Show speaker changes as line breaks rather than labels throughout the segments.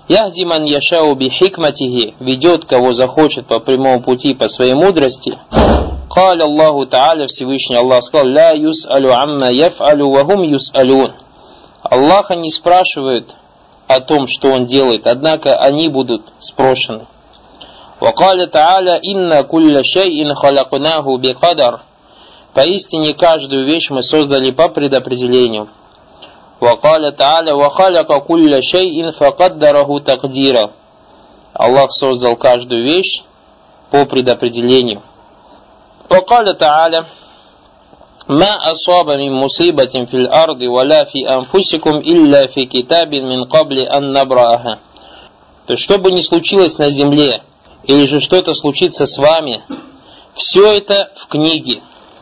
Яхди ман яшау би хикматихи, ведет кого захочет по прямому пути, по своей мудрости. Каля Аллаху Та'аля, Всевышний Аллах сказал: ля юс'алю амма яф'алю ва хум юс'алюн. Аллаха не спрашивают о том, что он делает, однако они будут спрошены. Ва каля Та'аля: инна кулля шай'ин халакнаху би кадар. Поистине каждую вещь мы создали по предопределению. وقال تعالى وخلق كل شيء فقدره تقديرا. Аллах создал каждую вещь по предопределению. وقال تعالى ما أصاب من مصيبة في الأرض ولا في أنفسكم إلا في كتاب من قبل أن نبرأها. То есть, что бы ни случилось на земле, или же что-то случится с вами, все это в книге.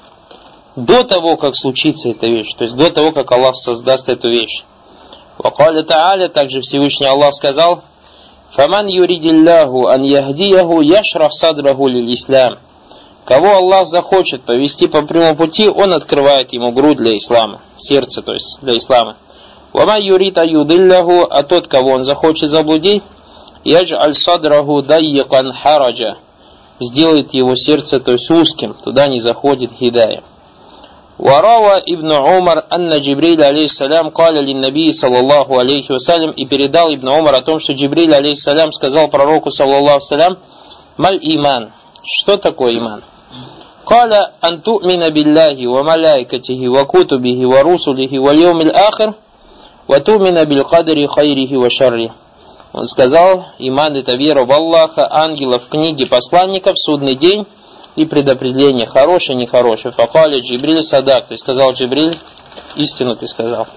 До того, как случится эта вещь, то есть до того, как Аллах создаст эту вещь. Вакаля Та'аля, также Всевышний Аллах сказал: «Фаман юридиллаху ан яхдияху яшрах садраху лил-ислам». Кого Аллах захочет повести по прямому пути, Он открывает ему грудь для ислама, сердце, то есть для ислама. «Вама юрид аюдиллаху», а тот, кого Он захочет заблудить, ядж'аль садраху дайякан хараджа, сделает его сердце, то есть узким, туда не заходит хидая. وروى ابن عمر أن جبريل عليه السلام قال للنبي صلى الله عليه وسلم, и передал Ибн Умар о том, что Джибриль алейхиссалям сказал пророку саллаллаху алейхи маль иман, что такое иман? قال أن تؤمن بالله وملائكته وكتبه ورسله واليوم الآخر وتؤمن بالقدر خيره وشره. Он сказал: иман — это вера в Аллаха, ангелов, книги, посланников, судный день и предопределение, хорошее, нехорошее. Факаля Джибриль садак, ты сказал, Джибриль, истину ты сказал.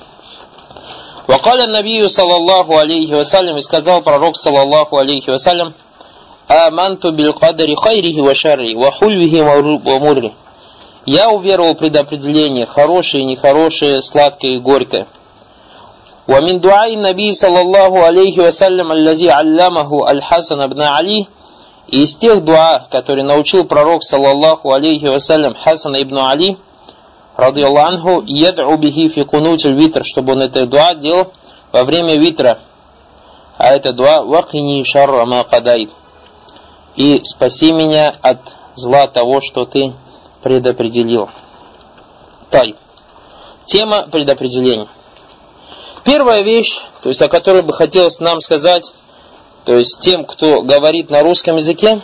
Вакаля набию саллаллаху алейхи вассалям, и сказал пророк саллаллаху алейхи вассалям: аманту бил кадари хайрихи ва шарри ва хульвихи ва мурри. Я уверовал в предопределение, хорошее и нехорошее, сладкое и горькое. Ва мин дуаи наби саллаллаху алейхи вассалям аллази аллямаху аль-Хасан ибн Али. И из тех дуа, которые научил пророк саллаллаху алейхи вассалям Хасан ибн Али, радийаллаху анху, яд'у бихи фи кунутиль витр, чтобы он это дуа делал во время витра. А это дуа: вакини шарра ма кадайт, и спаси меня от зла того, что ты предопределил. Тай. Тема предопределения. Первая вещь, то есть о которой бы хотелось нам сказать, то есть тем, кто говорит на русском языке,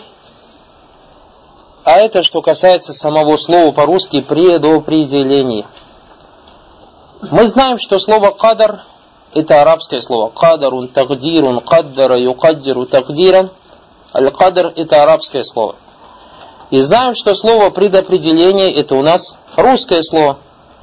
а это что касается самого слова по-русски предопределение. Мы знаем, что слово кадар — это арабское слово. Кадарун, тагдирун, каддара, юкаддиру, тагдиран. Аль-кадар — это арабское слово. И знаем, что слово предопределение — это у нас русское слово.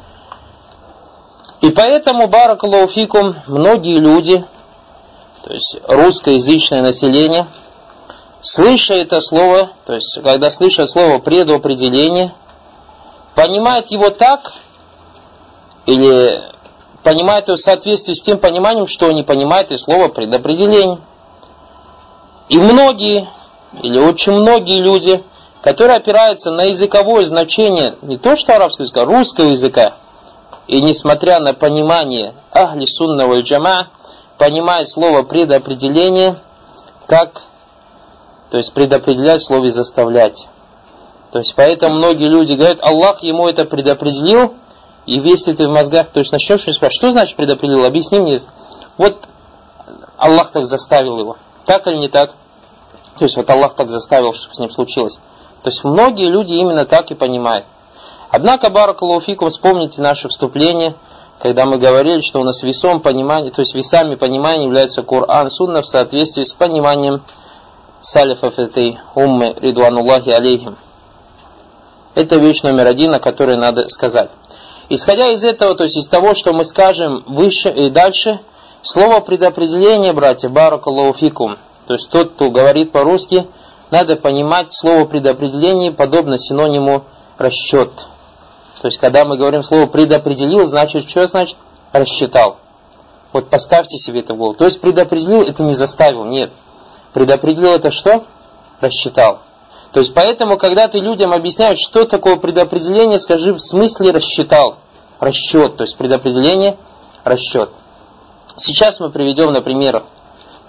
И поэтому, баракаллаху фикум, многие люди, то есть русскоязычное население, слыша это слово, то есть когда слышат слово предопределение, понимают его так, или понимают его в соответствии с тем пониманием, что они понимают из слова предопределение. И многие, или очень многие люди, которые опираются на языковое значение, не то что арабского языка, русского языка, и несмотря на понимание ахли сунна валь джамаа, понимает слово предопределение как, то есть предопределять в слове заставлять. То есть поэтому многие люди говорят: Аллах ему это предопределил, и весь это в мозгах, то есть начнешь спрашивать, что значит предопределил, объясни мне. Вот Аллах так заставил его, так или не так? То есть вот Аллах так заставил, чтобы с ним случилось. То есть многие люди именно так и понимают. Однако, баракаллаху фикум, вспомните наше вступление, когда мы говорили, что у нас весом понимания, то есть весами понимания являются Коран, Сунна в соответствии с пониманием салифов этой уммы, ридвануллахи алейхим. Это вещь номер один, о которой надо сказать. Исходя из этого, то есть из того, что мы скажем выше и дальше, слово предопределение, братья, баракаллаху фикум, то есть тот, кто говорит по-русски, надо понимать слово предопределение подобно синониму расчет. То есть, когда мы говорим слово предопределил, значит, что значит? Рассчитал. Вот поставьте себе это в голову. То есть, предопределил — это не заставил, нет. Предопределил — это что? Рассчитал. То есть, поэтому, когда ты людям объясняешь, что такое предопределение, скажи в смысле рассчитал. Расчет. То есть, предопределение — расчет. Сейчас мы приведем на примерах.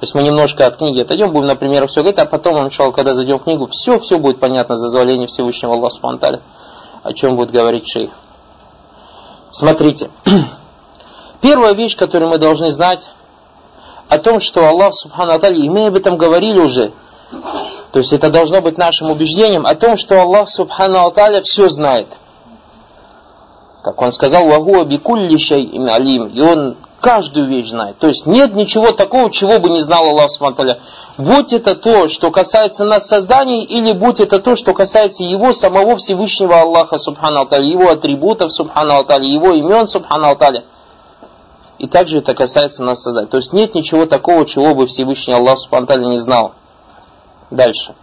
То есть мы немножко от книги отойдем, будем, например, все говорить, а потом, иншаллах, когда зайдем в книгу, все будет понятно за дозволение Всевышнего Аллаха субхану ва тааля, о чем будет говорить шейх. Смотрите. Первая вещь, которую мы должны знать, о том, что Аллах субхану ва тааля, и мы об этом говорили уже, то есть это должно быть нашим убеждением, о том, что Аллах субхану ва тааля все знает. Как он сказал, «Вагуа бикулли шайин алим», и он каждую вещь знает. То есть нет ничего такого, чего бы не знал Аллах субхану ва тааля. Будь это то, что касается нас создания, или будь это то, что касается Его самого Всевышнего Аллаха субхану ва тааля, Его атрибутов субхану ва тааля, Его имен субхану ва тааля. И также это касается нас создания. То есть нет ничего такого, чего бы Всевышний Аллах субхану ва тааля не знал. Дальше.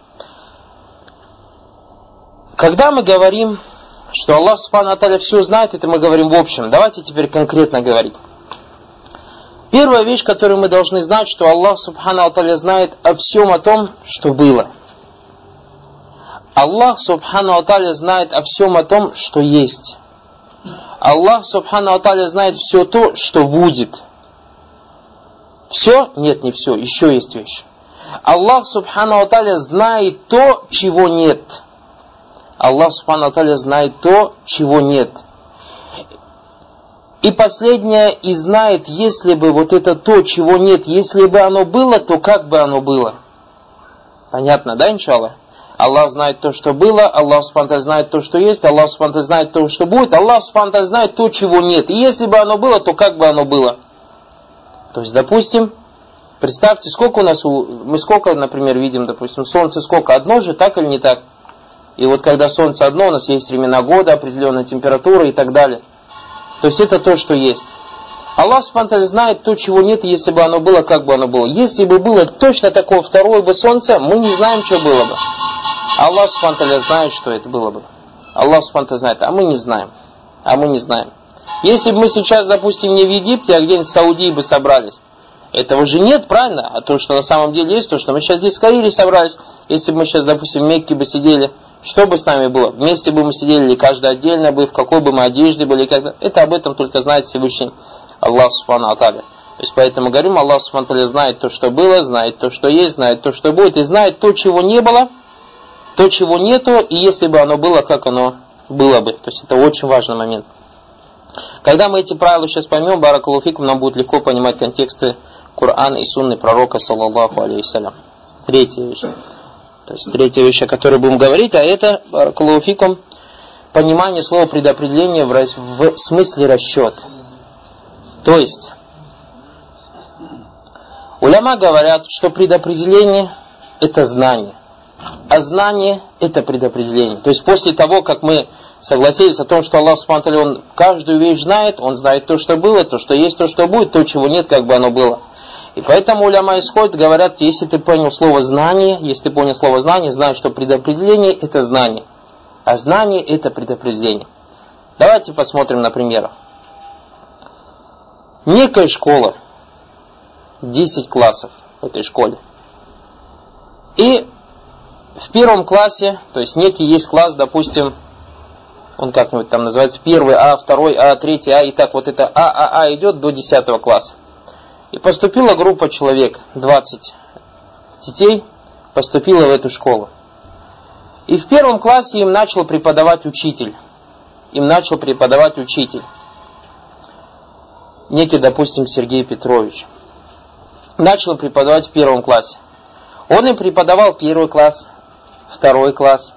Когда мы говорим, что Аллах субхану ва тааля все знает, это мы говорим в общем. Давайте теперь конкретно говорить. Первая вещь, которую мы должны знать, что Аллах субхану ва тааля знает о всем о том, что было. Аллах субхану ва тааля знает о всем о том, что есть. Аллах субхану ва тааля знает все то, что будет. Все? Нет, не все. Еще есть вещь. Аллах субхану ва тааля знает то, чего нет. Аллах субхану ва тааля знает то, чего нет. И последнее, и знает, если бы вот это то, чего нет, если бы оно было, то как бы оно было. Понятно, да, иншаллах? Аллах знает то, что было, Аллах субхану ва тааля знает то, что есть, Аллах субхану ва тааля знает то, что будет, Аллах субхану ва тааля знает то, чего нет. И если бы оно было, то как бы оно было. То есть, допустим, представьте, сколько у нас, мы сколько, например, видим, допустим, солнце сколько, одно же, так или не так? И вот когда солнце одно, у нас есть времена года, определенная температура и так далее. То есть это то, что есть. Аллах субхану ва тааля знает то, чего нет, если бы оно было, как бы оно было. Если бы было точно такое второе бы солнце, мы не знаем, что было бы. Аллах субхану ва тааля знает, что это было бы. Аллах субхану ва тааля знает, а мы не знаем. А мы не знаем. Если бы мы сейчас, допустим, не в Египте, а где-нибудь в Саудии бы собрались, этого же нет, правильно? А то, что на самом деле есть, то, что мы сейчас здесь в Каире собрались, если бы мы сейчас, допустим, в Мекке бы сидели, что бы с нами было? Вместе бы мы сидели, или каждый отдельно бы, в какой бы мы одежде были, когда. Это об этом только знает Всевышний Аллах субхану ва тааля. То есть поэтому говорим, Аллах субхану ва тааля знает то, что было, знает то, что есть, знает то, что будет, и знает то, чего не было, то, чего нету, и если бы оно было, как оно было бы. То есть это очень важный момент. Когда мы эти правила сейчас поймем, баракаллаху фикум, нам будет легко понимать контексты Корана и сунны пророка, саллаллаху алейхи вассалям. Третья вещь. То есть третья вещь, о которой будем говорить, а это, баракаллаху фикум, понимание слова предопределение в смысле расчет. То есть, уляма говорят, что предопределение это знание, а знание это предопределение. То есть после того, как мы согласились о том, что Аллах субхану ва тааля, Он каждую вещь знает, Он знает то, что было, то, что есть, то, что будет, то, чего нет, как бы оно было. И поэтому уляма исходят, говорят, если ты понял слово знание, если ты понял слово знание, знай, что предопределение это знание, а знание это предопределение. Давайте посмотрим на примерах. Некая школа, 10 классов в этой школе. И в первом классе, то есть некий есть класс, допустим, он как-нибудь там называется, первый А, второй А, третий А, и так вот это А идет до 10 класса. И поступила группа человек, 20 детей, поступила в эту школу. И в первом классе им начал преподавать учитель. Некий, допустим, Сергей Петрович. Начал преподавать в первом классе. Он им преподавал первый класс, второй класс.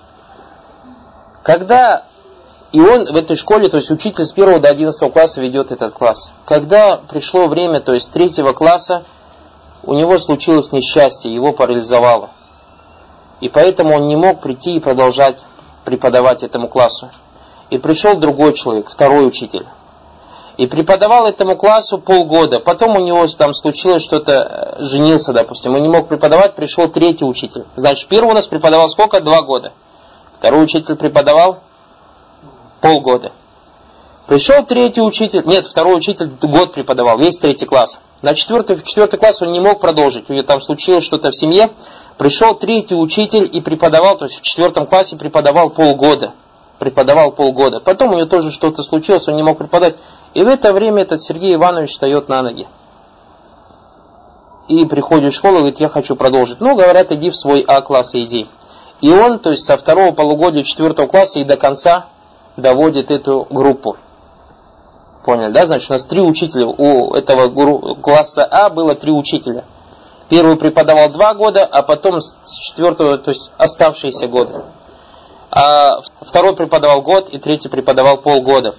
И он в этой школе, то есть учитель с 1 до 11 класса ведет этот класс. Когда пришло время, то есть 3 класса, у него случилось несчастье, его парализовало. И поэтому он не мог прийти и продолжать преподавать этому классу. И пришел другой человек, второй учитель. И преподавал этому классу полгода. Потом у него там случилось что-то, женился, допустим, и не мог преподавать, пришел третий учитель. Значит, первый у нас преподавал сколько? 2 года. Второй учитель преподавал полгода. Пришел третий учитель, второй учитель год преподавал, весь 3 класс. На 4 класс он не мог продолжить, у него там случилось что-то в семье. Пришел третий учитель и преподавал, то есть в 4 классе преподавал полгода. Потом у него тоже что-то случилось, он не мог преподавать. И в это время этот Сергей Иванович встает на ноги. и приходит в школу и говорит, я хочу продолжить. Ну, говорят, иди в свой А-класс и иди. И он, то есть со второго полугодия 4 класса и до конца доводит эту группу. Поняли, да? Значит, у нас 3 учителя. У этого класса А было 3 учителя. Первый преподавал 2 года, а потом с 4-го, то есть оставшиеся годы. А второй преподавал год, и третий преподавал полгода.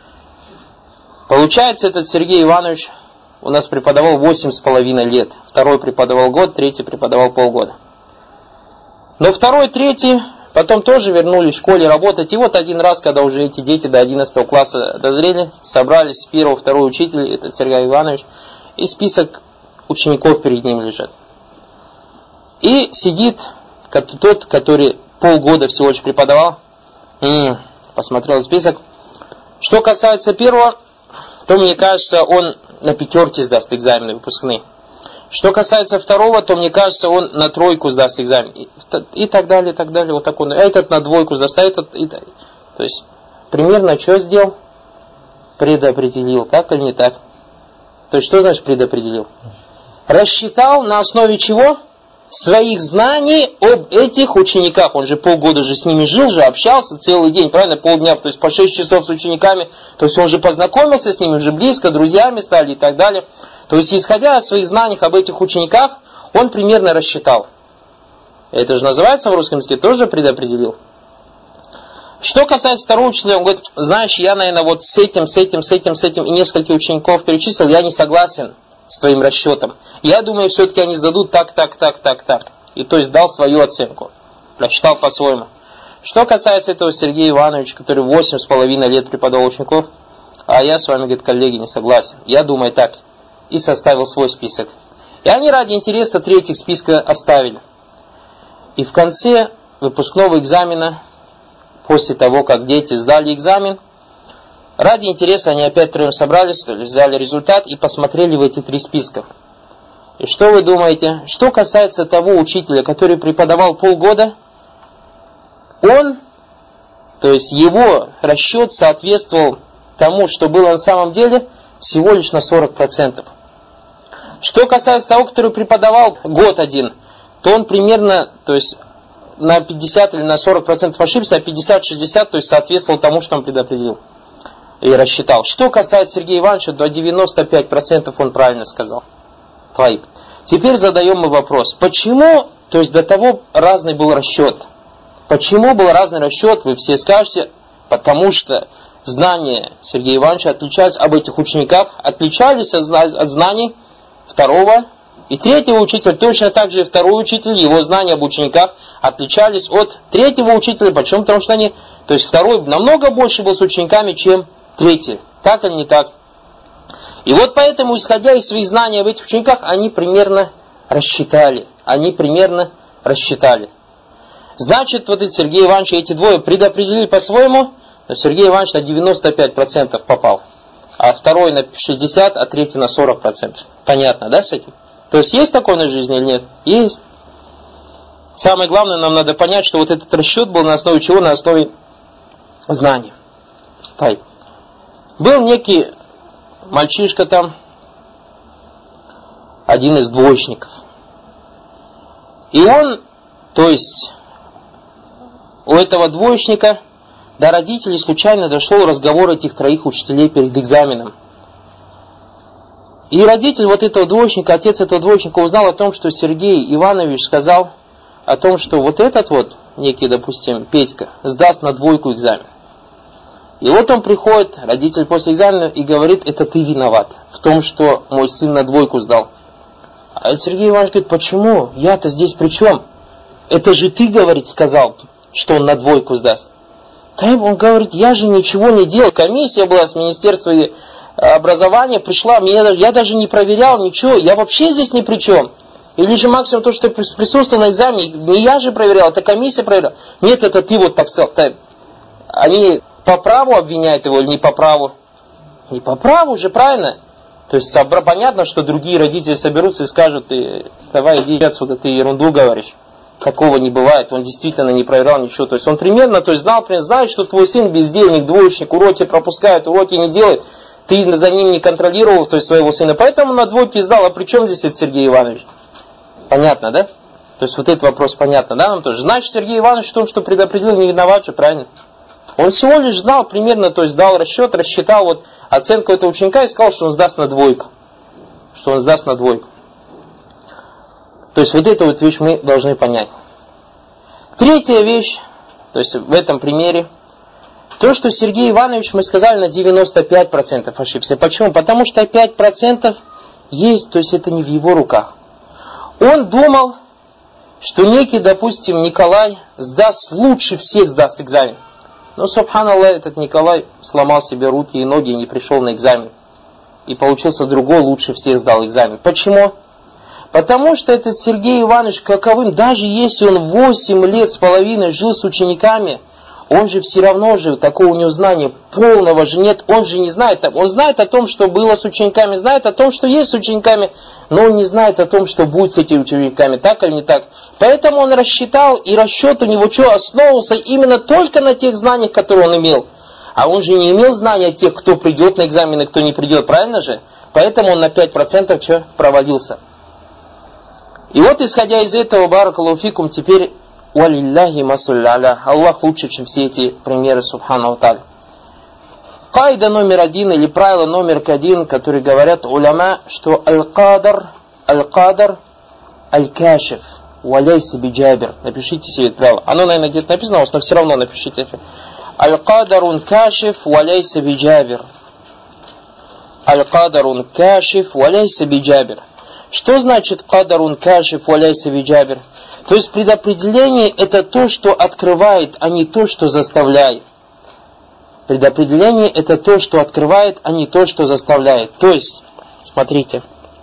Получается, этот Сергей Иванович у нас преподавал 8,5 лет. Второй преподавал год, третий преподавал полгода. Но второй, третий потом тоже вернулись в школе работать. И вот один раз, когда уже эти дети до 11 класса дозрели, собрались с первого, второй учитель, это Сергей Иванович, и список учеников перед ним лежит. И сидит тот, который полгода всего лишь преподавал, посмотрел список. Что касается первого, то, мне кажется, он на 5 сдаст экзамены выпускные. Что касается второго, то, мне кажется, он на 3 сдаст экзамен. И так далее, и так далее. Вот так он. А этот на 2 сдаст, а этот... То есть, примерно что сделал? Предопределил. Так или не так? То есть, что значит предопределил? Рассчитал на основе чего? Своих знаний об этих учениках. Он же полгода же с ними жил, же общался целый день, правильно? Полдня, то есть по 6 часов с учениками. То есть он же познакомился с ними, уже близко, друзьями стали и так далее. То есть, исходя из своих знаний об этих учениках, он примерно рассчитал. Это же называется в русском языке, тоже предопределил. Что касается второго учителя, он говорит, знаешь, я, наверное, вот с этим и нескольких учеников перечислил, я не согласен с твоим расчетом. Я думаю, все-таки они сдадут так. И то есть дал свою оценку. Рассчитал по-своему. Что касается этого Сергея Ивановича, который 8,5 лет преподавал учеников, а я с вами, говорит, коллеги, не согласен. Я думаю так. И составил свой список. И они ради интереса 3 списка оставили. И в конце выпускного экзамена, после того, как дети сдали экзамен, ради интереса они опять 3 собрались, взяли результат и посмотрели в эти 3 списка. И что вы думаете? Что касается того учителя, который преподавал полгода, он, то есть его расчет соответствовал тому, что было на самом деле, всего лишь на 40%. Что касается того, который преподавал год один, то он примерно, то есть на 50 или на 40% ошибся, а 50-60, то есть соответствовал тому, что он предопределил и рассчитал. Что касается Сергея Ивановича, до 95% он правильно сказал. Теперь задаем мы вопрос, почему, то есть до того разный был расчет. Почему был разный расчет, вы все скажете, потому что знания Сергея Ивановича отличались об этих учениках, отличались от знаний второго и третьего учителя. Точно так же и второй учитель, его знания об учениках отличались от третьего учителя. Почему? Потому что они, то есть второй намного больше был с учениками, чем третий. Так или не так? И вот поэтому, исходя из своих знаний об этих учениках, они примерно рассчитали. Значит, вот этот Сергей Иванович и эти двое предопределили по-своему, но Сергей Иванович на 95% попал. А второй на 60%, а третий на 40%. Понятно, да, с этим? То есть есть такое на жизни или нет? Есть. Самое главное, нам надо понять, что вот этот расчет был на основе чего? На основе знаний. Был некий мальчишка там, один из двоечников. И он, то есть, у этого двоечника до родителей случайно дошел разговор этих 3 учителей перед экзаменом. И родитель вот этого двоечника, отец этого двоечника узнал о том, что Сергей Иванович сказал о том, что вот этот вот, некий, допустим, Петька, сдаст на 2 экзамен. И вот он приходит, родитель после экзамена, и говорит, это ты виноват в том, что мой сын на 2 сдал. А Сергей Иванович говорит, почему? Я-то здесь при чем? Это же ты, говорит, сказал, что он на 2 сдаст. Он говорит, я же ничего не делал. Комиссия была с Министерства образования, пришла, я даже не проверял ничего, я вообще здесь ни при чем. Или же максимум то, что ты присутствовал на экзамене, не я же проверял, это комиссия проверяла. Нет, это ты вот так сказал. Они по праву обвиняют его или не по праву? Не по праву же, правильно? То есть понятно, что другие родители соберутся и скажут, давай иди отсюда, ты ерунду говоришь. Такого не бывает, он действительно не проверял ничего. То есть он примерно, то есть знает, что твой сын бездельник, двоечник, уроки пропускает, уроки не делает. ты за ним не контролировал, то есть своего сына, поэтому на двойке сдал. А при чем здесь это Сергей Иванович? Понятно, да? То есть вот этот вопрос понятно, да, нам тоже. Значит, Сергей Иванович в том, что предопределил, не виноват же, правильно? Он всего лишь знал примерно, то есть дал расчет, рассчитал вот оценку этого ученика и сказал, что он сдаст на двойку. Что он сдаст на двойку. То есть вот эту вот вещь мы должны понять. Третья вещь, то есть в этом примере, то, что Сергей Иванович, мы сказали, на 95% ошибся. Почему? Потому что 5% есть, то есть это не в его руках. Он думал, что некий, допустим, Николай лучше всех сдаст экзамен. Но, субханаллах, этот Николай сломал себе руки и ноги и не пришел на экзамен. И получился другой, лучше всех сдал экзамен. Почему? Потому что этот Сергей Иванович каковым, даже если он 8 лет с половиной жил с учениками, он же все равно же, такого у него знания полного же нет, он же не знает, он знает о том, что было с учениками, знает о том, что есть с учениками, но он не знает о том, что будет с этими учениками, так или не так. Поэтому он рассчитал, и расчет у него основывался именно только на тех знаниях, которые он имел. А он же не имел знания о тех, кто придет на экзамен и кто не придет, правильно же? Поэтому он на 5% провалился. И вот, исходя из этого, баракаллаху фикум, теперь валилляхи масуль аля. Аллах лучше, чем все эти примеры, субхану тааля. Кайда номер 1 или правило номер 1, которые говорят уляма, что аль-кадар аль-кашиф валяйся биджабир. Напишите себе это правило. Оно, наверное, где-то написано у вас, но все равно напишите. Аль-кадарун кашиф валяйся биджабир. Аль-кадарун кашиф валяйся биджабир. Что значит кадарун кашиф валяйся биджабир? То есть предопределение это то, что открывает, а не то, что заставляет. Предопределение это то, что открывает, а не то, что заставляет. То есть, смотрите,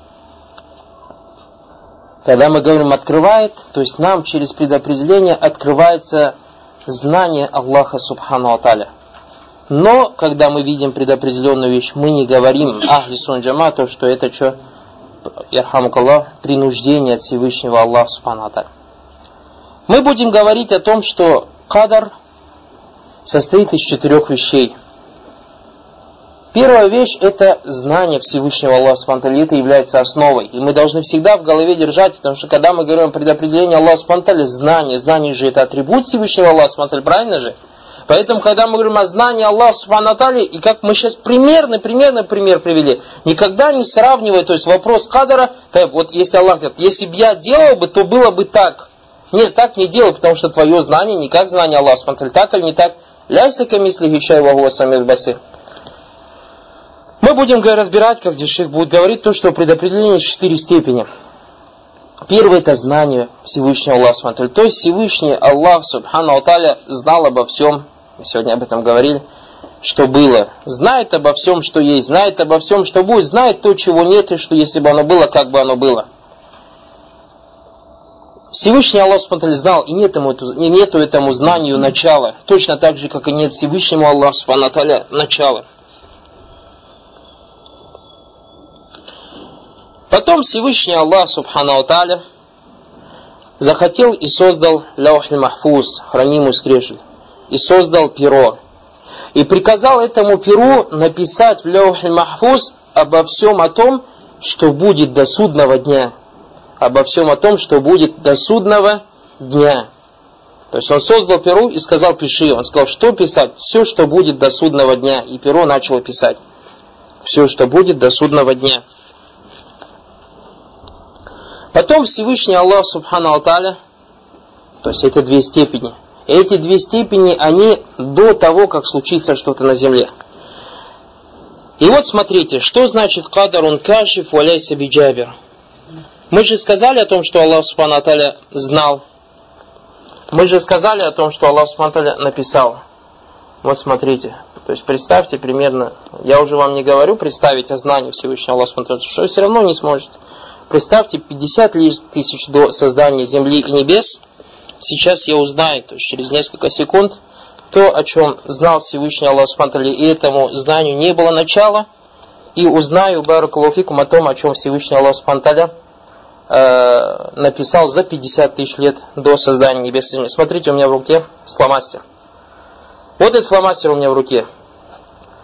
когда мы говорим открывает, то есть нам через предопределение открывается знание Аллаха субхану ва тааля. Но, когда мы видим предопределенную вещь, мы не говорим ахли сунна джама, то, что это что? Ярхамукаллах, принуждение от Всевышнего Аллаха субхану ва тааля. Мы будем говорить о том, что кадар состоит из 4 вещей. Первая вещь это знание Всевышнего Аллаха субхану ва тааля, это является основой. И мы должны всегда в голове держать, потому что когда мы говорим о предопределении Аллаха субхану ва тааля, знание же это атрибут Всевышнего Аллаха субхану ва тааля, правильно же? Поэтому, когда мы говорим о знании Аллаха субхану ва тааля, и как мы сейчас примерный пример привели, никогда не сравнивая, то есть вопрос кадара, вот если Аллах говорит, если бы я делал бы, то было бы так. Нет, так не делай, потому что твое знание не как знание Аллаха субхану ва тааля, так или не так. Ляйся камислихи шай ва хуа самил басир. Мы будем разбирать, как здесь шейх будет говорить, то, что предопределение есть 4 степени. Первое это знание Всевышнего Аллаха субхану ва тааля. То есть Всевышний Аллах субхану ва тааля знал обо всем, мы сегодня об этом говорили, что было. Знает обо всем, что есть, знает обо всем, что будет, знает то, чего нет, и что если бы оно было, как бы оно было. Всевышний Аллах субхану ва тааля знал, и нету этому знанию начала. Точно так же, как и нет Всевышнему Аллаху субхану ва тааля начала. Потом Всевышний Аллах субхану ва тааля захотел и создал лаухи махфуз, хранимую скрижаль, и создал перо. И приказал этому перу написать в лаухи махфуз обо всем о том, что будет до судного дня. Обо всем о том, что будет до судного дня. То есть он создал перо и сказал, пиши. Он сказал, что писать? Все, что будет до судного дня. И перо начало писать. Все, что будет до судного дня. Потом Всевышний Аллах субхану ва тааля, то есть это 2 степени. Эти 2 степени, они до того, как случится что-то на земле. И вот смотрите, что значит кадарун кашиф валяйся биджабир. Мы же сказали о том, что Аллах субхану ва тааля знал. Мы же сказали о том, что Аллах субхану ва тааля написал. Вот смотрите. То есть представьте примерно, я уже вам не говорю представить о знании Всевышнего Аллаха субхану ва тааля, что вы все равно не сможете. Представьте 50 тысяч до создания земли и небес. Сейчас я узнаю, то есть через несколько секунд, то, о чем знал Всевышний Аллах субхану ва тааля, и этому знанию не было начала. И узнаю, баракаллаху фикум, о том, о чем Всевышний Аллах субхану ва тааля написал за 50 тысяч лет до создания небес и земли. Смотрите, у меня в руке фломастер. Вот этот фломастер у меня в руке.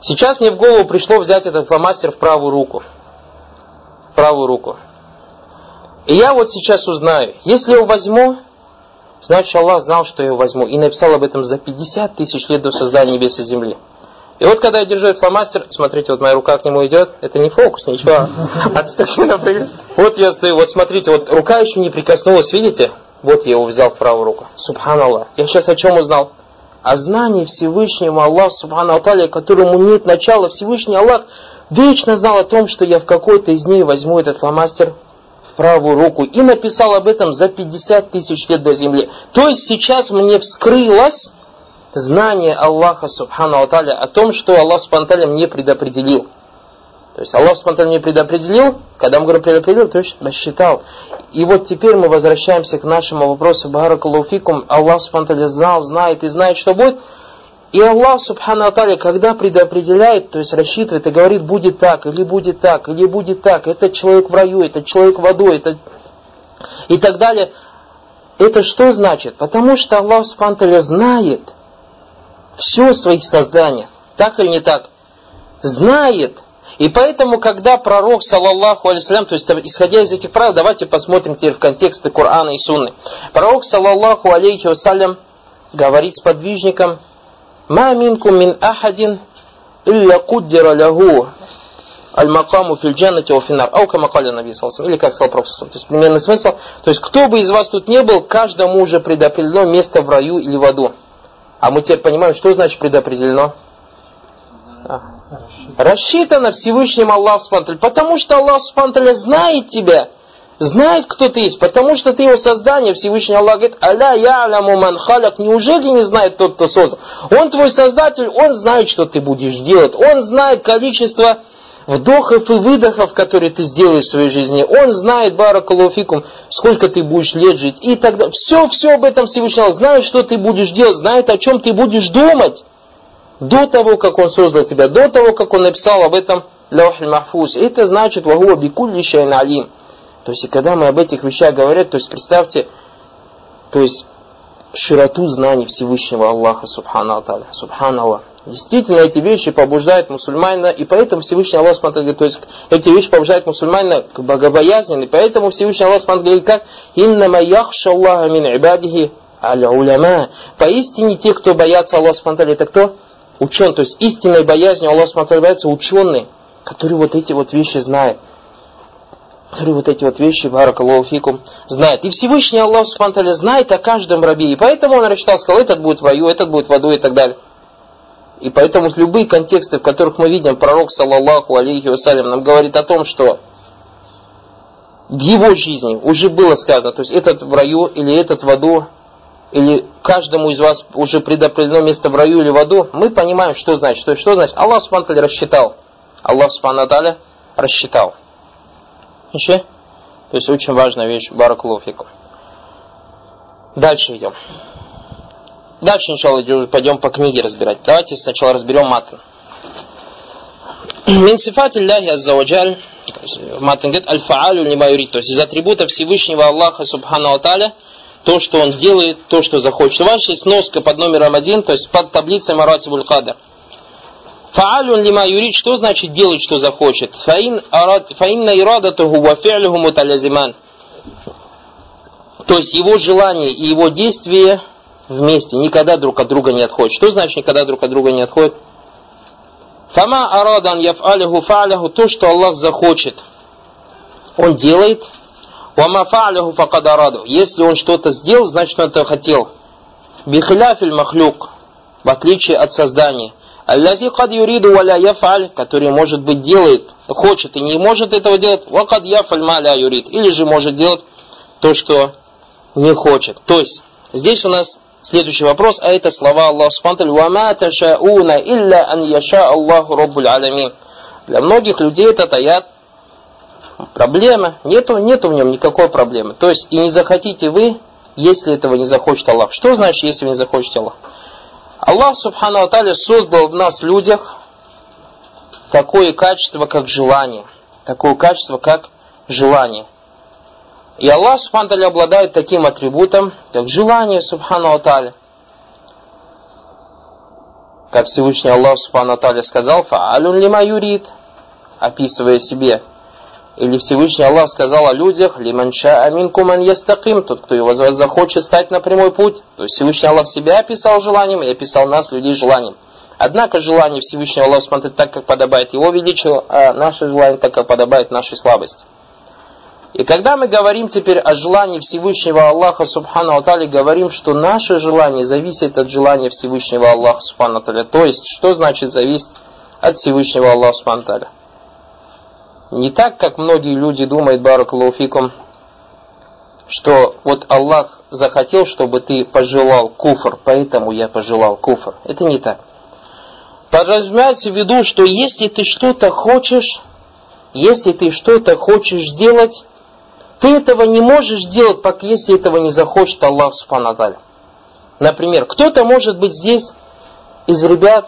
Сейчас мне в голову пришло взять этот фломастер в правую руку. В правую руку. И я вот сейчас узнаю, если я его возьму, значит Аллах знал, что я его возьму. И написал об этом за 50 тысяч лет до создания небес и земли. И вот когда я держу этот фломастер, смотрите, вот моя рука к нему идет, это не фокус, ничего. А ты так сильно прыгаешь. Вот я стою, вот смотрите, вот рука еще не прикоснулась, видите? Вот я его взял в правую руку. Субханаллах. Я сейчас о чем узнал? О знании Всевышнего Аллаха, Субхану Аталя, которому нет начала. Всевышний Аллах вечно знал о том, что я в какой-то из дней возьму этот фломастер в правую руку. И написал об этом за 50 тысяч лет до земли. То есть сейчас мне вскрылось знание Аллаха Субхану Аталя о том, что Аллах Субхану Аталя мне предопределил. То есть Аллах Субхану Аталя мне предопределил, когда мы говорим предопределил, то есть рассчитал. И вот теперь мы возвращаемся к нашему вопросу. Баракаллаху фикум. Аллах Субхану Аталя знал, знает и знает, что будет. И Аллах Субхану Аталя, когда предопределяет, то есть рассчитывает и говорит, будет так, или будет так, или будет так, этот человек в раю, этот человек в аду, это... и так далее. Это что значит? Потому что Аллах Субхану Аталя знает все в своих созданиях. Так или не так? Знает. И поэтому, когда пророк, саллаллаху алейхиссалям, то есть исходя из этих правил, давайте посмотрим теперь в контексте Корана и Сунны. Пророк, саллаллаху алейхиссалям, говорит сподвижникам, «Ма минкум мин ахадин илля куддира лаху аль-макаму фил джаннати ва финнар». Аука макаля наби саллаллаху. Или как сказал пророк, то есть примерный смысл. То есть кто бы из вас тут не был, каждому уже предопределено место в раю или в аду. А мы теперь понимаем, что значит предопределено? Рассчитано Всевышним Аллаху Субхану Аталя. Потому что Аллах Субхану Аталя знает тебя, знает, кто ты есть, потому что ты его создание. Всевышний Аллах говорит, «Аля я'ляму ман халяк». Неужели не знает тот, кто создал? Он твой создатель, он знает, что ты будешь делать. Он знает количество вдохов и выдохов, которые ты сделаешь в своей жизни. Он знает, баракаллаху фикум, сколько ты будешь лет жить. И так далее. Все об этом Всевышний Аллах знает, что ты будешь делать, знает, о чем ты будешь думать. До того, как он создал тебя, до того, как он написал об этом лаухиль махфуз. Это значит «Вахуа бикулли шайин алим». То есть, и когда мы об этих вещах говорим, то есть, представьте, то есть, широту знаний Всевышнего Аллаха, Субхану Аталя, Субханаллах. Действительно, эти вещи побуждают мусульманина, и поэтому Всевышний Аллах, смотрит, то есть, эти вещи побуждают мусульманина к богобоязненности, и поэтому Всевышний Аллах, говорит, как «Иннама яхша Аллаха мин ибадихи аль-уляма». Поистине, те, кто боятся Аллаха, это кто? Ученый, то есть истинной боязнью Аллах Субхану боятся ученые, которые вот эти вот вещи знают. Которые вот эти вот вещи, баракаллаху фикум, знают. И Всевышний Аллах Субхану знает о каждом рабе. И поэтому он рассчитал, сказал, этот будет в раю, этот будет в аду и так далее. И поэтому любые контексты, в которых мы видим, пророк, саллаллаху алейхи вассалям, нам говорит о том, что в его жизни уже было сказано, то есть этот в раю или этот в аду, или каждому из вас уже предопределено место в раю или в аду, мы понимаем, что значит. Что значит? Аллах Субхану Аталя рассчитал. Аллах Субхану Аталя рассчитал. Еще? То есть очень важная вещь. Баракаллаху фикум. Дальше идем. Дальше, иншаллах, пойдем по книге разбирать. Давайте сначала разберем матн. Мин сифати Аллахи азза ва джаль. Матн говорит аль-фаалю лима юрид. То есть из атрибутов Всевышнего Аллаха Субхану Аталя то, что он делает, то, что захочет. У вас есть сноска под номером 1, то есть под таблицей Маратибуль Кадр. Фаалюн лима юрид, что значит делать, что захочет? Фаинна ирадатуху ва фи'люху муталязиман. То есть его желание и его действие вместе, никогда друг от друга не отходят. Что значит никогда друг от друга не отходят? Фама арадан яф'алюху фа'ляху, то, что Аллах захочет, он делает. Вама фа'ляху факад араду. Если он что-то сделал, значит он это хотел. Бихиляфиль махлюк, в отличие от создания. Аллази кад юриду валя яфаль, который, может быть, делает, хочет и не может этого делать, вакад яфаль ма ля юрид, или же может делать то, что не хочет. То есть, здесь у нас следующий вопрос, а это слова Аллаха Субхану ва ма ташауна илля ан яша Аллаху раббуль алямин. Для многих людей это таят проблема, нету в нем никакой проблемы. То есть, и не захотите вы, если этого не захочет Аллах. Что значит, если вы не захочете Аллах? Аллах Субхану Аталя создал в нас, людях, такое качество, как желание. Такое качество, как желание. И Аллах Субхану Аталя обладает таким атрибутом, как желание Субхану Аталя. Как Всевышний Аллах Субхану Тааля сказал: «Фа'алун лима юрид», описывая себе. Или Всевышний Аллах сказал о людях: «Лиман ша'a минкум ан ястаким», тот, кто его захочет стать на прямой путь. То есть Всевышний Аллах себя описал желанием и описал нас, людей, желанием. Однако желание Всевышнего Аллаха смотрит так, как подобает Его величию, а наше желание так, как подобает нашей слабости. И когда мы говорим теперь о желании Всевышнего Аллаха Субхану ва Тааля, говорим, что наше желание зависит от желания Всевышнего Аллаха Субхану ва Тааля. То есть, что значит зависит от Всевышнего Аллаха Субхану ва Тааля? Не так, как многие люди думают, баракаллаху фикум, что вот Аллах захотел, чтобы ты пожелал куфр, поэтому я пожелал куфр. Это не так. Подразумевается в виду, что если ты что-то хочешь сделать, ты этого не можешь делать, пока если этого не захочет Аллах Субхану ва Тааля. Например, кто-то может быть здесь из ребят,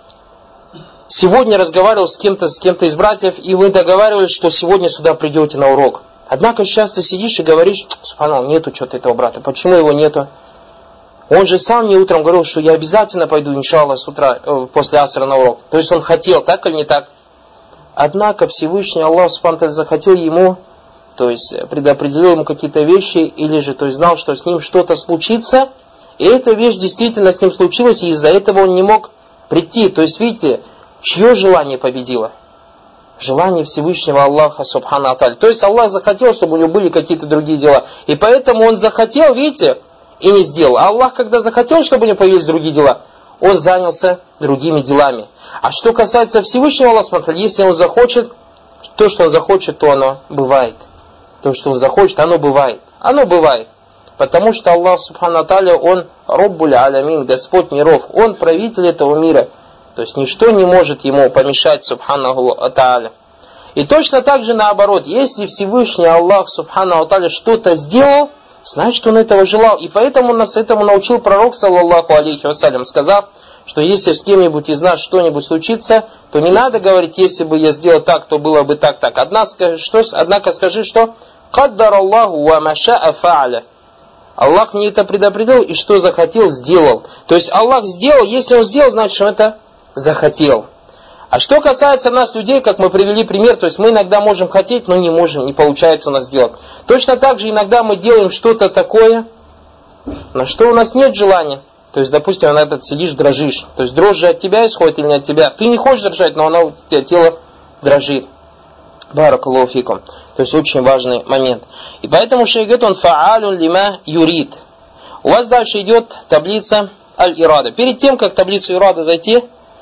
сегодня разговаривал с кем-то из братьев, и вы договаривались, что сегодня сюда придете на урок. Однако сейчас ты сидишь и говоришь: субханаллах, нету что-то этого брата. Почему его нету? Он же сам мне утром говорил, что я обязательно пойду, иншаллах, с утра, после асра на урок. То есть он хотел, так или не так? Однако Всевышний Аллах Субхану захотел ему, то есть предопределил ему какие-то вещи, или же то есть знал, что с ним что-то случится, и эта вещь действительно с ним случилась, и из-за этого он не мог прийти. То есть, видите, чье желание победило? Желание Всевышнего Аллаха Субхану ва Тааля. То есть Аллах захотел, чтобы у него были какие-то другие дела. И поэтому он захотел, видите, и не сделал. А Аллах, когда захотел, чтобы у него появились другие дела, он занялся другими делами. А что касается Всевышнего Аллаха, если он захочет, то, что он захочет, то оно бывает. То, что он захочет, оно бывает. Оно бывает. Потому что Аллах Субхану ва Тааля, он Роббуль Алямин, Господь миров. Он правитель этого мира. То есть ничто не может ему помешать Субханаху ва Тааля. И точно так же наоборот, если Всевышний Аллах Субхану ва Тааля что-то сделал, значит он этого желал. И поэтому нас этому научил пророк, саллаллаху алейхи вассалям, сказав, что если с кем-нибудь из нас что-нибудь случится, то не надо говорить: если бы я сделал так, то было бы так. Однако скажи, что «Каддар Аллаху ва маша'a фа'аля». Аллах мне это предопределил, и что захотел, сделал. То есть Аллах сделал, если он сделал, значит он это захотел. А что касается нас, людей, как мы привели пример, то есть мы иногда можем хотеть, но не можем, не получается у нас сделать. Точно так же иногда мы делаем что-то такое, на что у нас нет желания. То есть, допустим, иногда ты сидишь, дрожишь. То есть дрожь же от тебя исходит или не от тебя. Ты не хочешь дрожать, но у тебя тело дрожит. Баракаллаху фикум. То есть очень важный момент. И поэтому шейх говорит, он фа'алун лима юрид. У вас дальше идет таблица аль-ирада. Перед тем, как таблицу ирада зайти,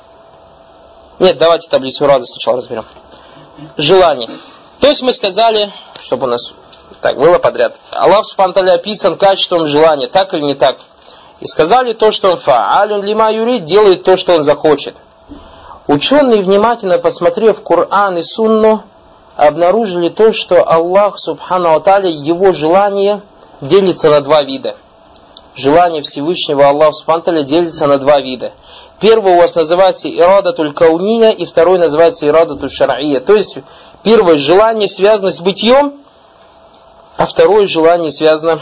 нет, давайте таблицу ирада сначала разберем. Желание. То есть мы сказали, чтобы у нас так было подряд. Аллах Субхану ва Тааля описан качеством желания, так или не так. И сказали то, что он фа'алун лима юрид, делает то, что он захочет. Ученые, внимательно посмотрев Коран и Сунну, обнаружили то, что Аллах Субхану ва Тааля, его желание делится на два вида. Желание Всевышнего Аллаха Субхану ва Тааля делится на два вида. Первый у вас называется ирадатуль кауния, и второй называется ирадатуль шар'ия. То есть первое желание связано с бытием, а второе желание связано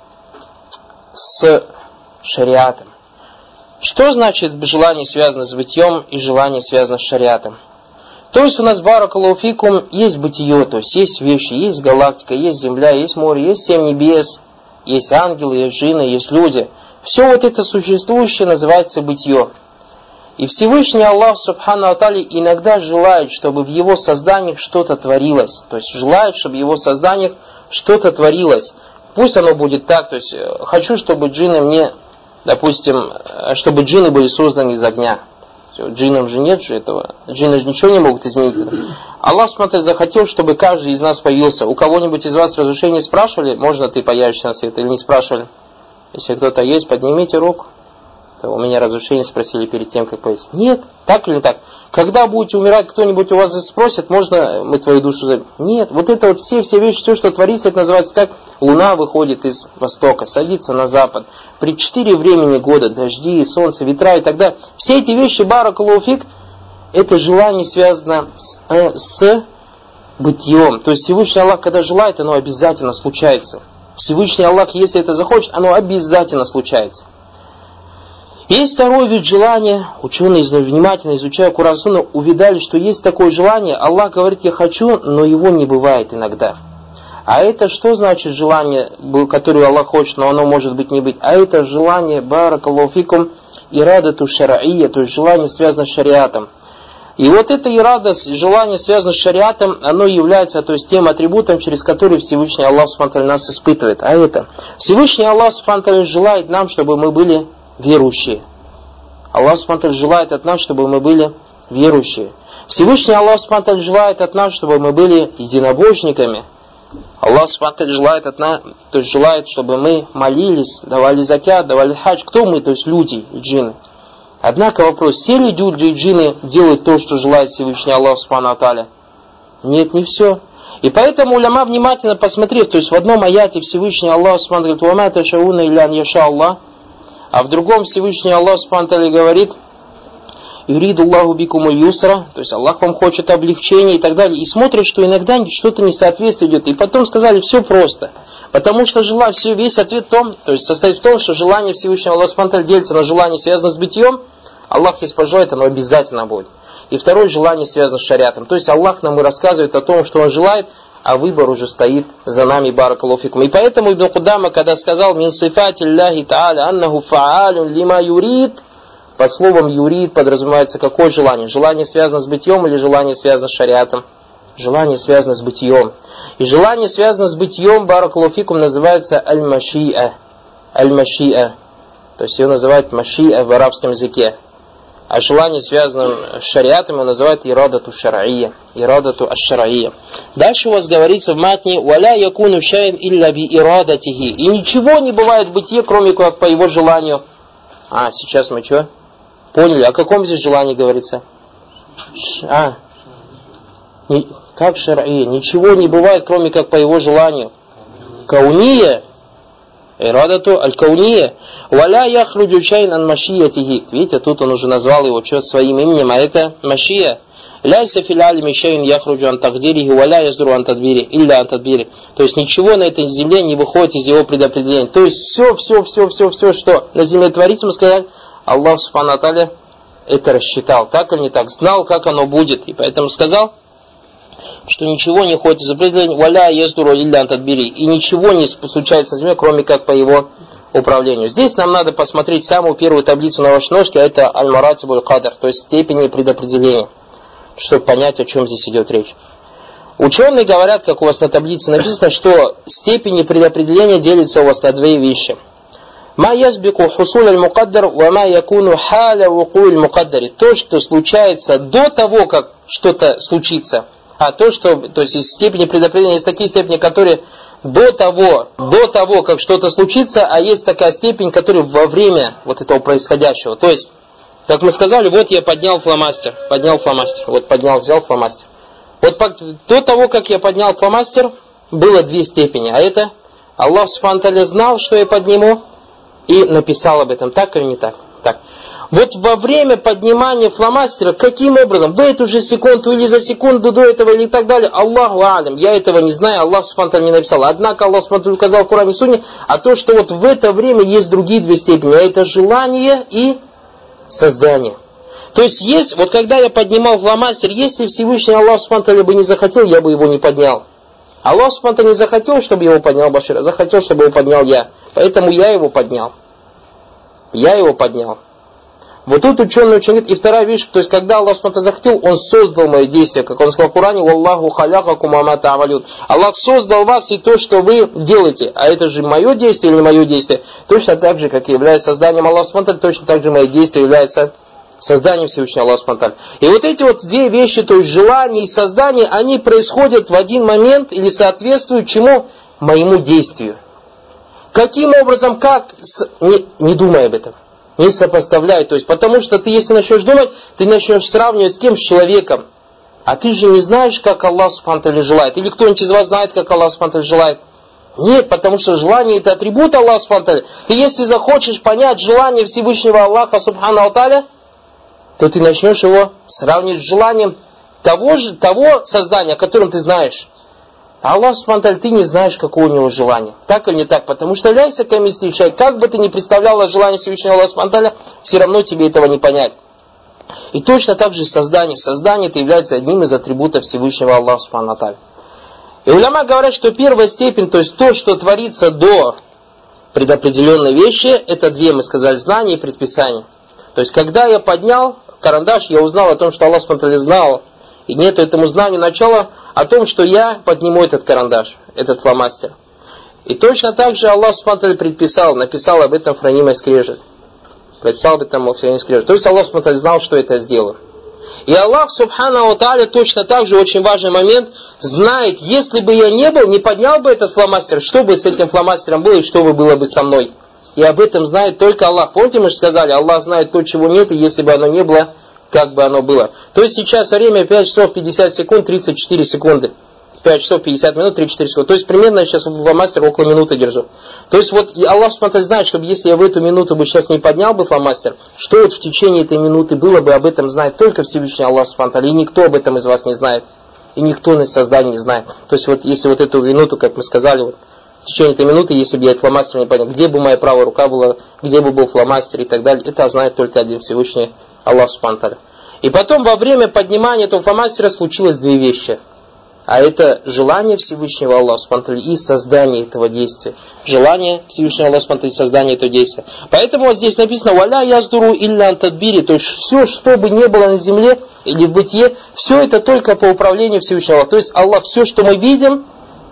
с шариатом. Что значит желание связано с бытием и желание связано с шариатом? То есть у нас, баракаллаху фикум, есть бытие, то есть есть вещи, есть галактика, есть земля, есть море, есть 7 небес, есть ангелы, есть джинны, есть люди. Все вот это существующее называется бытие. И Всевышний Аллах Субхану ва Тааля иногда желает, чтобы в его созданиях что-то творилось. То есть желает, чтобы в его созданиях что-то творилось. Пусть оно будет так, то есть хочу, чтобы джинны мне, допустим, чтобы джинны были созданы из огня. Джиннам же нет же этого. Джинны же ничего не могут изменить. Аллах смотрит, захотел, чтобы каждый из нас появился. У кого-нибудь из вас разрешение спрашивали, можно ты появишься на свет, или не спрашивали? Если кто-то есть, поднимите руку. То у меня разрешение спросили перед тем, как появиться. Нет, так или не так? Когда будете умирать, кто-нибудь у вас спросит, можно мы твою душу заберем? Нет, вот это вот все вещи, все, что творится, это называется как луна выходит из востока, садится на запад. При 4 времени года, дожди, солнце, ветра и так далее. Все эти вещи, баракаллаху фик, это желание связано с бытием. То есть Всевышний Аллах, когда желает, оно обязательно случается. Всевышний Аллах, если это захочет, оно обязательно случается. Есть второй вид желания. Ученые, внимательно изучая Куран и Сунну, увидали, что есть такое желание. Аллах говорит, я хочу, но его не бывает иногда. А это что значит желание, которое Аллах хочет, но оно может быть не быть? А это желание, баракаллаху фикум, ирадату шараия, то есть желание, связано с шариатом. И вот это ирада, желание, связано с шариатом, оно является, то есть, тем атрибутом, через который Всевышний Аллах Субхану ва Тааля нас испытывает. А это Всевышний Аллах Субхану ва Тааля желает нам, чтобы мы были верующие. Аллах Субхану ва Тааля желает от нас, чтобы мы были верующие. Всевышний Аллах Субхану ва Тааля желает от нас, чтобы мы были единобожниками. Аллах Субхану ва Тааля желает от нас, то есть желает, чтобы мы молились, давали закят, давали хадж. Кто мы? То есть люди и джинны. Однако вопрос, все ли люди и джинны делают то, что желает Всевышний Аллах Субхану ва Тааля? Нет, не все. И поэтому уляма, внимательно посмотрев, то есть в одном аяте Всевышний Аллах Субхану ва Тааля говорит, «Вама ташауна иллян яша Аллах», а в другом Всевышний Аллах Субхану ва Тааля говорит, «Юриду Аллаху бикумуль юсра», то есть Аллах вам хочет облегчения и так далее. И смотрит, что иногда что-то несоответствие идет. И потом сказали, все просто. Потому что весь ответ в том, то есть состоит в том, что желание Всевышнего Аллаха Субхану ва Тааля делится на желание, связанное с бытием. Аллах, если пожелает, оно обязательно будет. И второе желание связано с шариатом. То есть Аллах нам и рассказывает о том, что Он желает, а выбор уже стоит за нами, баракаллаху фикум. И поэтому Ибн Кудама, когда сказал «Мин сифати Аллахи Та'аля аннаху фа'алюн лима юрид», под словом юрид подразумевается какое желание? Желание связано с бытием или желание связано с шариатом? Желание связано с бытием. И желание связано с бытием, баракаллаху фикум, называется аль-маши'a. Аль-маши'a. То есть ее называют маши'a в арабском языке. А желание, связанное с шариатом, его называют ирадату шараия. Ирадату аш-шараия. Дальше у вас говорится в матне «Валя якуну шайн илля би ирадатихи». И ничего не бывает в бытие, кроме как по его желанию. Сейчас мы что? Поняли? О каком здесь желании говорится? Как шараия? Ничего не бывает, кроме как по его желанию. Кауния. Ирадату аль-кауния. Валя яхруджу шайн ан машиятихи. Видите, тут он уже назвал его своим именем, а это машия. Ляйса фил алими шайн яхруджу ан тагдирихи, валя яздуру ан тадбири, илля ан тадбири. То есть ничего на этой земле не выходит из его предопределения. То есть все, что на земле творится, мы сказали, Аллах Субхану ва Тааля это рассчитал. Так или не так? Знал, как оно будет. И поэтому сказал, что ничего не ходит из определения, валя яздуру илля ан тадбири. И ничего не случается на земле, кроме как по его управлению. Здесь нам надо посмотреть самую первую таблицу на вашей ножке, а это аль-маратибуль кадр, то есть степени предопределения, чтобы понять, о чем здесь идет речь. Ученые говорят, как у вас на таблице написано, что степени предопределения делятся у вас на две вещи. Ма язбику хусуль аль-мукаддар, ва ма якуну халя вукуиль мукаддари. То, что случается до того, как что-то случится. То есть из степени предопределения есть такие степени, которые до того, как что-то случится, а есть такая степень, которая во время вот этого происходящего. То есть, как мы сказали, вот я поднял фломастер. Взял фломастер. Вот до того, как я поднял фломастер, было две степени. А это Аллах Субхану ва Тааля знал, что я подниму, и написал об этом. Так или не так? Так. Вот во время поднимания фломастера, каким образом, в эту же секунду или за секунду до этого или так далее, Аллаху алям, я этого не знаю, Аллах Субхану ва Тааля не написал. Однако Аллах Субхану ва Тааля указал в Коране и Сунне, а то, что вот в это время есть другие две степени, а это желание и создание. То есть, вот когда я поднимал фломастер, если Всевышний Аллах Субхану ва Тааля бы не захотел, я бы его не поднял. Аллах Субхану ва Тааля не захотел, чтобы его поднял Башир, а захотел, чтобы его поднял я. Поэтому я его поднял. Вот тут ученый очень говорит. И вторая вещь, то есть когда Аллах Субхану ва Тааля захотел, Он создал мои действия. Как Он сказал в Коране, «Валлаху халяхакум ама та'амалюн». Аллах создал вас и то, что вы делаете. А это же мое действие или не мое действие? Точно так же, как и является созданием Аллаха Субхану ва Тааля, точно так же мои действия являются созданием Всевышнего Аллаха Субхану ва Тааля. И вот эти вот две вещи, то есть желание и создание, они происходят в один момент или соответствуют чему? Моему действию. Каким образом, не думай об этом, не сопоставляй. То есть, потому что ты, если начнешь думать, ты начнешь сравнивать с кем? С человеком. А ты же не знаешь, как Аллах Субхану ва Тааля желает. Или кто-нибудь из вас знает, как Аллах Субхану ва Тааля желает? Нет, потому что желание это атрибут Аллаха Субхану ва Тааля. И если захочешь понять желание Всевышнего Аллаха Субхану ва Тааля, то ты начнешь его сравнивать с желанием того создания, о котором ты знаешь. А Аллах Субхану, ты не знаешь, какое у него желание. Так или не так? Потому что ляйся камисли шай, как бы ты ни представлял желание Всевышнего Аллаха Субхану, все равно тебе этого не понять. И точно так же создание. Создание это является одним из атрибутов Всевышнего Аллаха Субхану. И уляма говорят, что первая степень, то есть то, что творится до предопределенной вещи, это две, мы сказали, знания и предписания. То есть, когда я поднял карандаш, я узнал о том, что Аллах Субхану знал, и нету этому знанию начала о том, что я подниму этот карандаш, этот фломастер. И точно так же Аллах Субхану предписал, написал об этом в хранимой скрежет. Предписал об этом в хранимой скрежет. То есть, Аллах Субхану знал, что это сделал. И Аллах Субхану Тааля точно так же, очень важный момент, знает, если бы я не был, не поднял бы этот фломастер, что бы с этим фломастером было и что бы было бы со мной. И об этом знает только Аллах. Помните, мы же сказали, Аллах знает то, чего нет, и если бы оно не было, как бы оно было. То есть сейчас время 5 часов 50 секунд, 34 секунды. 5 часов 50 минут, 34 секунды. То есть примерно я сейчас фломастер около минуты держу. То есть вот Аллах смотрит, знает, чтобы если я в эту минуту бы сейчас не поднял бы фломастер, что вот в течение этой минуты было бы, об этом знает только Всевышний Аллах Субхану, и никто об этом из вас не знает. И никто на создании не знает. То есть вот если вот эту минуту, как мы сказали, вот, в течение этой минуты, если бы я этот фломастер не поднял, где бы моя правая рука была, где бы был фломастер и так далее, это знает только один Всевышний Аллах Субхану. И потом во время поднимания этого фломастера случилось две вещи. А это желание Всевышнего Аллаха Субхану и создание этого действия. Желание Всевышнего Аллаха Субхану и создание этого действия. Поэтому вот здесь написано «Валя яздуру илля антадбири», то есть все, что бы ни было на земле или в бытие, все это только по управлению Всевышнего Аллаха. То есть Аллах, все, что мы видим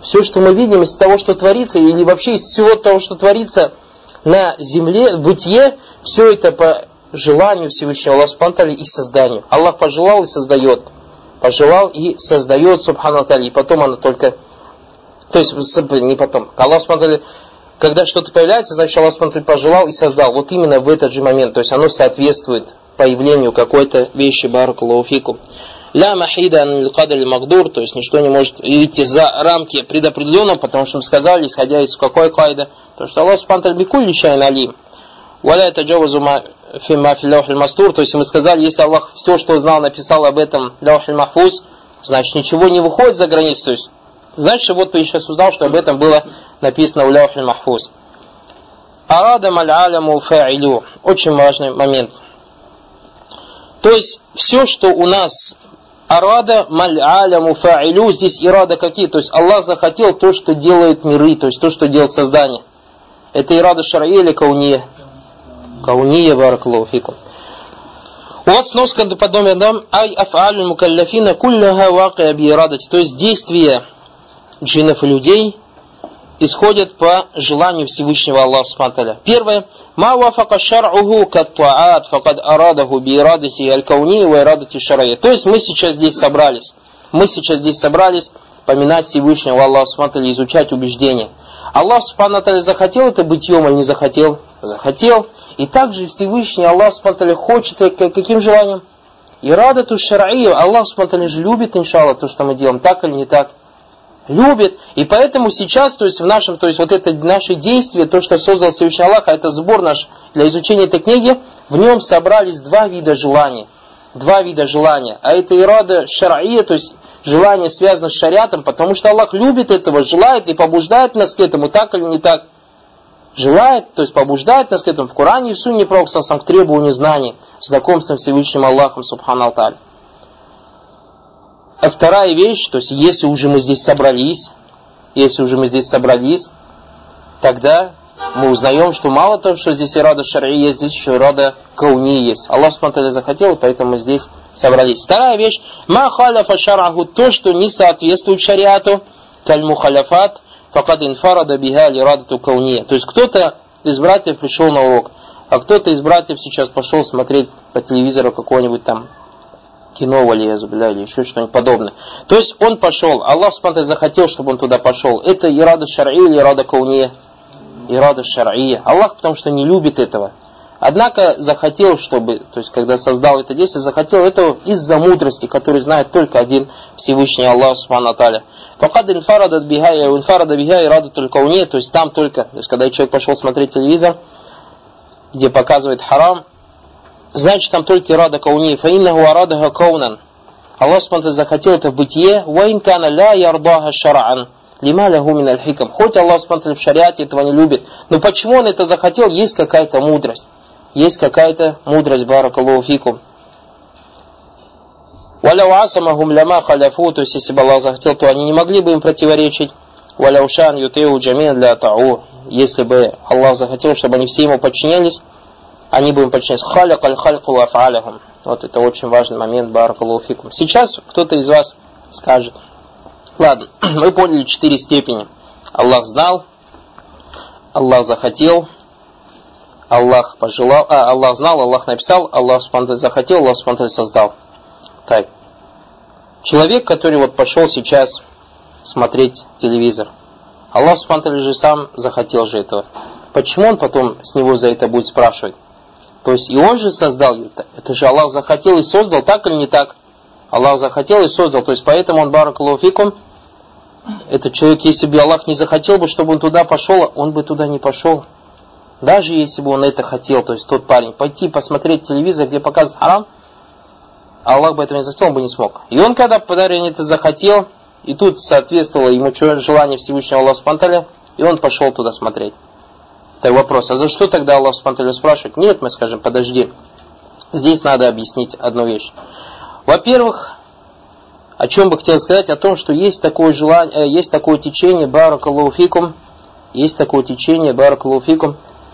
из того, что творится, или вообще из всего того, что творится на земле, в бытие, все это по желанию Всевышнего Аллаха Субхану и созданию. Аллах пожелал и создает. Пожелал и создает, субхану тааля, и потом оно только, то есть не потом, Аллах субхану тааля, когда что-то появляется, значит Аллах субхану тааля пожелал и создал, вот именно в этот же момент, то есть оно соответствует появлению какой-то вещи, баракаллаху фикум. Ля махида аль-кадр аль-магдур, то есть ничто не может выйти за рамки предопределенного, потому что мы сказали, исходя из какой кайда, то что Аллах субхану тааля бикулли шайин алим. Валя таджавазу фимма фи лаухиль мастур, то есть мы сказали, если Аллах все, что знал, написал об этом лаухиль махфуз, значит ничего не выходит за границу, то есть значит вот ты сейчас узнал, что об этом было написано в лаухиль махфуз. Арада маль аляму фа'илю, очень важный момент. То есть все, что у нас арада маль аляму фа'илю, здесь ирада какие, то есть Аллах захотел то, что делают миры, то есть то, что делает создание. Это ирада шар'ия или кауния? Кауния, баракаллаху фикум. У вас сноска подобная нам ай аф'алю мукалляфина кулляха вакия би ирадати. То есть действия джиннов и людей исходят по желанию Всевышнего Аллаха Субхану тааля. Первое. Ма вафака шар'уху каттаат факад арадаху би ирадати аль-кауния ва ирадати шар'ия. То есть мы сейчас здесь собрались поминать Всевышнего Аллаха Субхану тааля, изучать убеждения. Аллах Субхану тааля захотел это бытием или не захотел? Захотел. И также Всевышний Аллах Субхану тааля хочет, каким желанием? Ирадату шар'ию. Аллах Субхану тааля же любит, иншаллах, то, что мы делаем, так или не так? Любит. И поэтому сейчас, то есть в нашем, то есть вот это наше действие, то, что создал Всевышний Аллах, а это сбор наш для изучения этой книги, в нем собрались два вида желания. А это ирада шар'ия, то есть желание связано с шариатом, потому что Аллах любит этого, желает и побуждает нас к этому, так или не так? Желает, то есть побуждает нас к этому в Коране и в Сунне Пророка к требованию знаний, знакомством с Всевышним Аллахом Субхану тааля. А вторая вещь, то есть если уже мы здесь собрались, тогда мы узнаем, что мало того, что здесь ирада шар'и есть, здесь еще ирада кауни есть. Аллах Субхану тааля захотел, поэтому мы здесь собрались. Вторая вещь, ма халяфа шар'аху, то, что не соответствует шариату, каль мухаляфат, факад инфарада биха лирадату кауния. То есть кто-то из братьев пришел на урок, а кто-то из братьев сейчас пошел смотреть по телевизору какое-нибудь там кино, или еще что-нибудь подобное. То есть он пошел, Аллах Субхану захотел, чтобы он туда пошел. Это ирада шар'и или ирада кауния? Ирада шар'ия. Аллах, потому что не любит этого. Однако захотел, чтобы, то есть когда создал это действие, захотел этого из-за мудрости, который знает только один Всевышний Аллах Субхану тааля. Факад инфарада биха ирадатуль кауния, то есть там только, то есть когда человек пошел смотреть телевизор, где показывает харам, значит там только ирада кауния. Фаиннаху арадаха каунан. Аллах Субхану тааля захотел это в бытие, ва инкана ля ярдаха шар'ан. Лима лаху мин аль-хикам. Хоть Аллах субхану в шариате этого не любит, но почему он это захотел? Есть какая-то мудрость. Есть какая-то мудрость, баракаллаху фикум. Валяу асамахум ляма халяфу, то есть если бы Аллах захотел, то они не могли бы им противоречить. Валяу шан ютеу джамин для тау. Если бы Аллах захотел, чтобы они все ему подчинялись, они бы им подчинялись. Халяк аль-хальку аф'алахум. Вот это очень важный момент, баракаллаху фикум. Сейчас кто-то из вас скажет: ладно, мы поняли 4 степени. Аллах знал, Аллах захотел, Аллах пожелал, Аллах знал, Аллах написал, Аллах спонтанно захотел, Аллах спонтанно создал. Так. Человек, который вот пошел сейчас смотреть телевизор, Аллах спонтанно же сам захотел же этого. Почему он потом с него за это будет спрашивать? То есть и он же создал это. Это же Аллах захотел и создал, так или не так? Аллах захотел и создал. То есть поэтому он, баракаллаху фикум, этот человек, если бы Аллах не захотел бы, чтобы он туда пошел, он бы туда не пошел. Даже если бы он это хотел, то есть тот парень, пойти посмотреть телевизор, где показывают харам, Аллах бы этого не захотел, он бы не смог. И он, когда парень это захотел, и тут соответствовало ему желание Всевышнего Аллаха субхану ва тааля, и он пошел туда смотреть. Так вопрос, а за что тогда Аллах субхану ва тааля спрашивает? Нет, мы скажем, подожди. Здесь надо объяснить одну вещь. Во-первых, о чем бы хотел сказать, о том, что есть такое желание, есть такое течение, баракаллаху фикум, есть такое течение, баракаллаху фикум,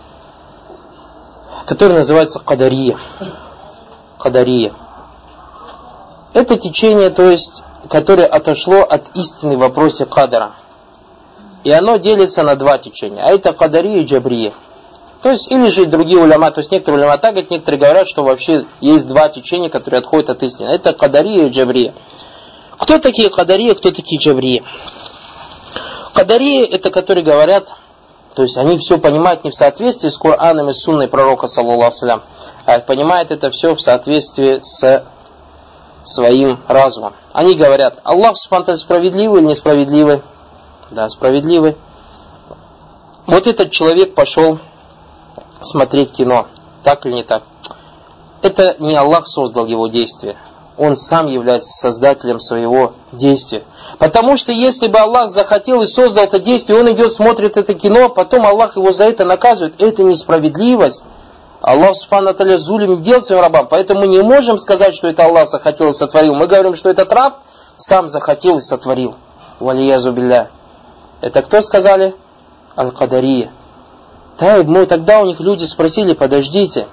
которое называется кадария. Кадария. Это течение, то есть, которое отошло от истины в вопросе кадара. И оно делится на 2 течения. А это кадария и джабрия. То есть, или же другие уляма, то есть некоторые уляма так говорят, некоторые говорят, что вообще есть 2 течения, которые отходят от истины. Это кадария и джабрия. Кто такие кадария, кто такие джабрия? Кадария это которые говорят, то есть они все понимают не в соответствии с Кораном и сунной пророка, саллаллаху алейхи ва саллям, а понимают это все в соответствии с своим разумом. Они говорят: Аллах субхану ва тааля справедливый или несправедливый? Да, справедливый. Вот этот человек пошел смотреть кино, так или не так? Это не Аллах создал его действие. Он сам является создателем своего действия. Потому что если бы Аллах захотел и создал это действие, он идет, смотрит это кино, потом Аллах его за это наказывает. Это несправедливость. Аллах субхану ва тааля зулим не делает своим рабам. Поэтому мы не можем сказать, что это Аллах захотел и сотворил. Мы говорим, что этот раб сам захотел и сотворил. Валиязу билля. Это кто сказали? Аль-Кадария. Тогда у них люди спросили: подождите.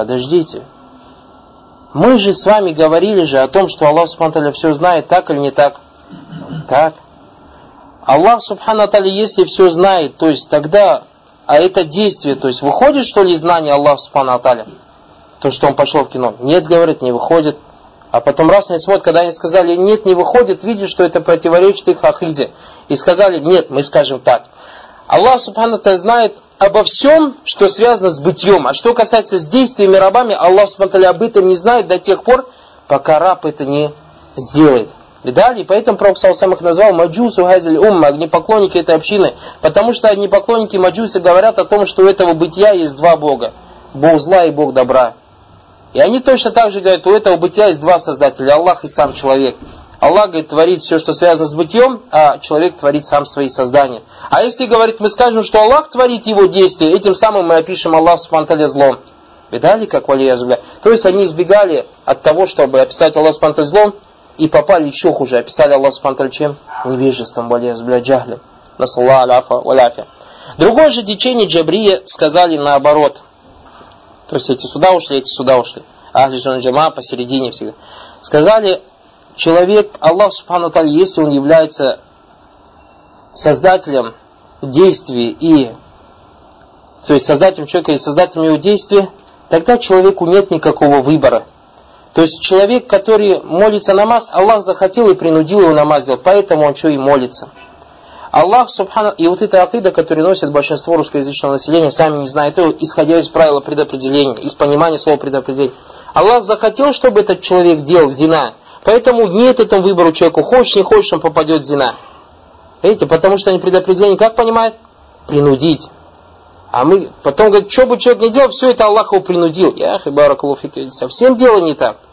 Мы же с вами говорили же о том, что Аллах субхану ва тааля все знает, так или не так? Так. Аллах субхану ва тааля, если все знает, то есть тогда, а это действие, то есть выходит, что ли, знание Аллаха субхану ва тааля? То, что он пошел в кино. Нет, говорит, не выходит. А потом раз они смотрят, когда они сказали: нет, не выходит, видят, что это противоречит их акиде. И сказали: нет, мы скажем так. Аллах субхану ва тааля знает обо всем, что связано с бытием. А что касается с действиями рабами, Аллах субхану ва тааля об этом не знает до тех пор, пока раб это не сделает. Видали? И поэтому Пророк саллаллаху алейхи ва саллям их назвал маджусу хазиль умма, огнепоклонники этой общины. Потому что огнепоклонники маджусы говорят о том, что у этого бытия есть 2 Бога. Бог зла и Бог добра. И они точно так же говорят, у этого бытия есть 2 создателя, Аллах и сам человек. Аллах, говорит, творит все, что связано с бытием, а человек творит сам свои создания. А если, говорит, мы скажем, что Аллах творит его действия, этим самым мы опишем Аллах субхану ва тааля злом. Видали, как валиязубля? То есть они избегали от того, чтобы описать Аллах субхану ва тааля злом, и попали еще хуже. Описали Аллах субхану ва тааля чем? Невежеством, валиязубля, джахлем. Насаллаху аляфа валяфя. Другое же течение джабрия сказали наоборот. То есть эти сюда ушли, эти сюда ушли. Ахли сунна джама посередине всегда. Сказали: человек, Аллах субхану ва тааля, если он является создателем действий и, то есть создателем человека или создателем его действия, тогда человеку нет никакого выбора. То есть человек, который молится намаз, Аллах захотел и принудил его намаз делать, поэтому он что и молится. Аллах субхану... И вот эта акида, которую носит большинство русскоязычного населения, сами не знают его, исходя из правила предопределения, из понимания слова предопределения. Аллах захотел, чтобы этот человек делал зина, поэтому нет этому выбору человеку, хочешь не хочешь, он попадет в зина. Видите, потому что они предопределение как понимают? Принудить. А мы потом говорим, что бы человек не делал, все это Аллах его принудил. Совсем дело не так.